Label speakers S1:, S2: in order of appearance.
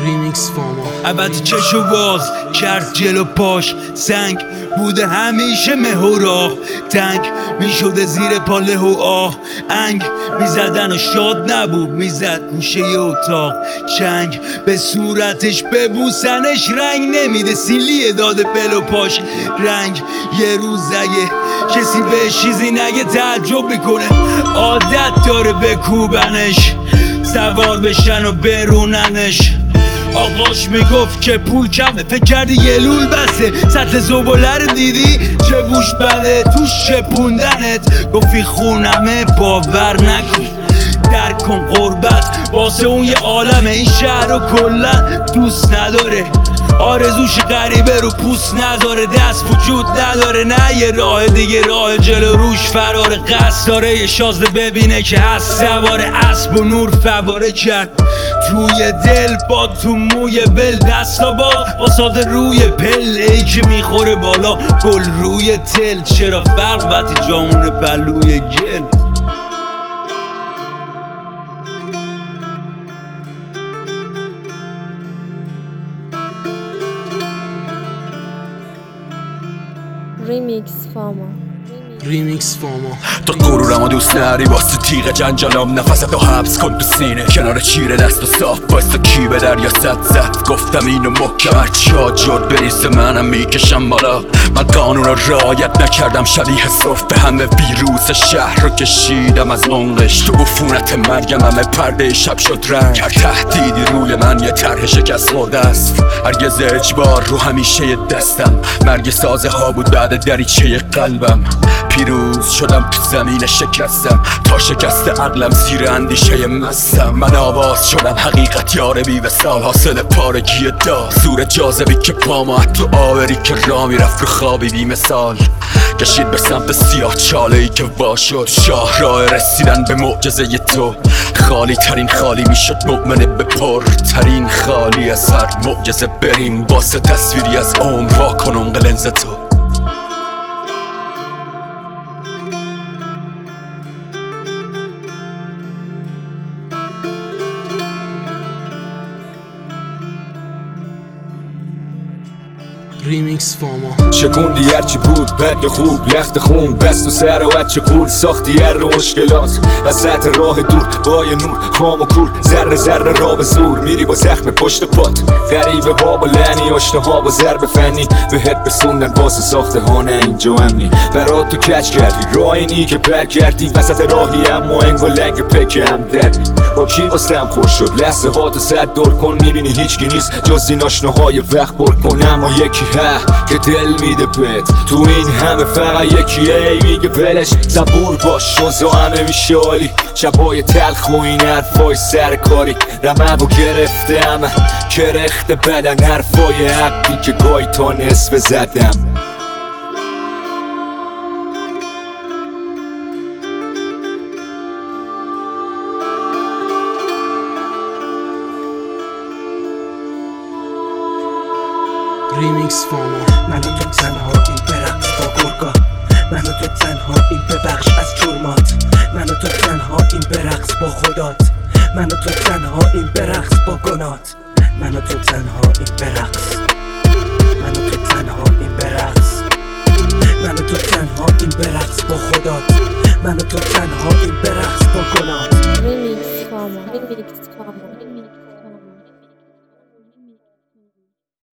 S1: ریمیکس فاما
S2: عبد چشو باز کرد جلو پاش سنگ بوده همیشه مه و راه تنگ میشده زیر پاله و آه انگ میزدن و شاد نبود میزد گوشه اتاق چنگ به صورتش ببوسنش رنگ نمیده سیلیه داده بلو پاش رنگ یه روز اگه کسی به چیزی نگه تعجب میکنه عادت داره بکوبنش سوار بشن و بروننش آقاش میگفت که پول کمه فکر کردی یه لول بسه سطل زباله رو دیدی چه بوش بده توش شپوندنت گفتی خونمه باور نکن درک کن قربت واسه اون یه عالمه این شهر رو کلن دوست نداره آرزوش غریبه رو پوست نداره دست وجود نداره نه یه راه دیگه راه جلو روش فرار قصد داره یه شازده ببینه که هست سوار اسب و نور فواره کرد توی دل با تو موی بل دستا با ساده روی پله که میخوره بالا گل روی تل چرا فرق وقتی جامون پلوی گل
S1: ریمیکس فاما
S3: تا غرورمو دوست نری واسه تیغ جنجالم نفستو حبس کن تو سینه کنار چیره دست و صاف واسه کی به دریا زد گفتم اینو محکم هرچی آجاد بریزه منم میکشم بالا من قانون رو رعایت نکردم شبیه صرف به همه ویروس شهر رو کشیدم از عمقش تو عفونت مرگم همه پرده شب شد رنگ هر تهدیدی روی من یه طرح شکست خورده است هرگز اجبار رو همیشه یه دستم مرگ سازه ها بود بعد دریچه قلبم پیروز شدم تو زمین شکستم تا شکست عقلم زیر اندیشه مستم من آواز شدم حقیقت یار بی وصال حاصل پارگی دار زور جاذبی که پامو تو آوری که را میرفت رو خوابی بی مثال کشید به سمت سیاه چاله‌ای که وا شد شاهراه رسیدن به معجزه تو خالی ترین خالی میشد مؤمنه به پر ترین خالی از هر معجزه بریم واسه تصویری از عمر واکن اونق لنز تو
S1: ریمیکس فاما
S4: شکوندی هرچی بود بد خوب لخت خون بست و سر و بچه پول ساختی هر مشکلات وسط راه دور با یه نور خام و کور ذره ذره را به زور میری با زخم پشت پات غریبه بابا لعنی آشناها با ضرب فنی بهت رسوندن واسه ساخته ها نه اینجا امنی برات تو کج کردی راه اینی که پر کردی وسط راهی اما انگا لنگ پک هم دردی با کی واسم خوش شد لحظه ها تو صد دور کن میبینی هیچکی نیست جز این آشناهای وقت پر کن اما یکی که دل میده بهت تو این همه فقط یکیه میگه ولش صبور باش شوزا همه میشه عالی شبای تلخ و این حرفای سرکاری رمه و گرفته همه کرخته بدن حرفای حقی که گاهی تا نصف زدم
S1: ریمیکس فاما
S5: من و تو تنها این برقص با گرگا من و تو تنها این ببخش از جرمات من و تو تنها این برقص با خدات من و تو تنها این برقص با گنات من و تو تنها این برقص من و تو تنها این برقص من و تو تنها این برقص با خدات من و تو تنها این برقص با گنات
S1: ریمیکس فاما